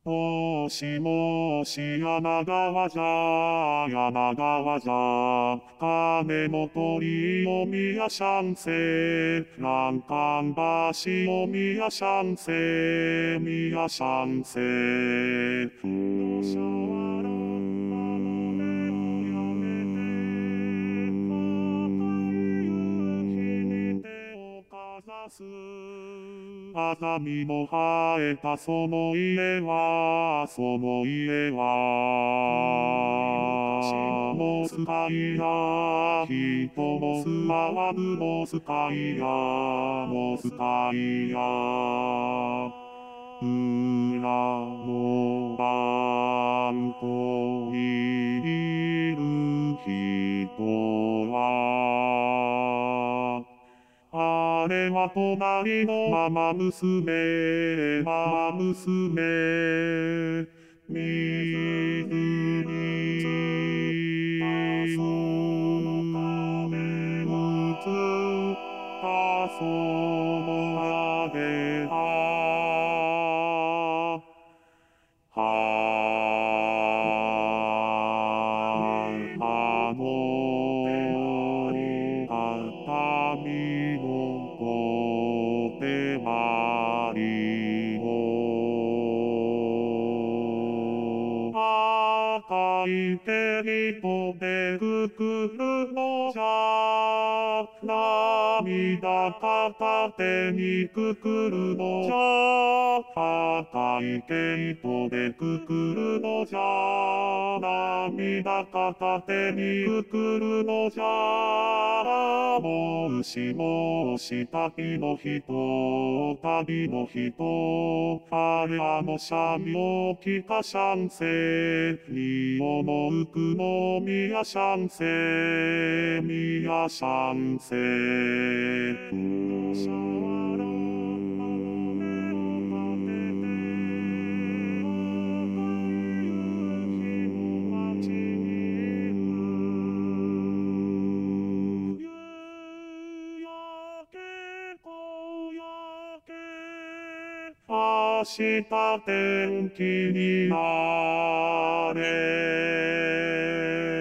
もしもし柳川じゃ、柳川じゃ、金の鳥を宮シャンセ、欄干橋を宮シャンセ、宮シャンセ、風車はロンマの目をやめて、赤い夕日に手をかざす。あざみの生えたその家は、その家は、モスカイヤ、人も住まわぬモスカイヤ、モスカイヤ。裏の番といる人は、あれは隣のママ娘、ママ娘、水に、黄昏の壁打つ、黄昏の壁あの畳の手まりを赤い手人でくくるのじゃ、涙片手にくくるのじゃ、赤い毛糸でくくるのじゃ、涙片手にくくるのじゃ、もしもし旅の人、旅の人、あれあのシャンを聞かシャンセ、におのうくのみやシャンセ、みやシャンセ、風車はロンマの目を立てて、明日天気になれ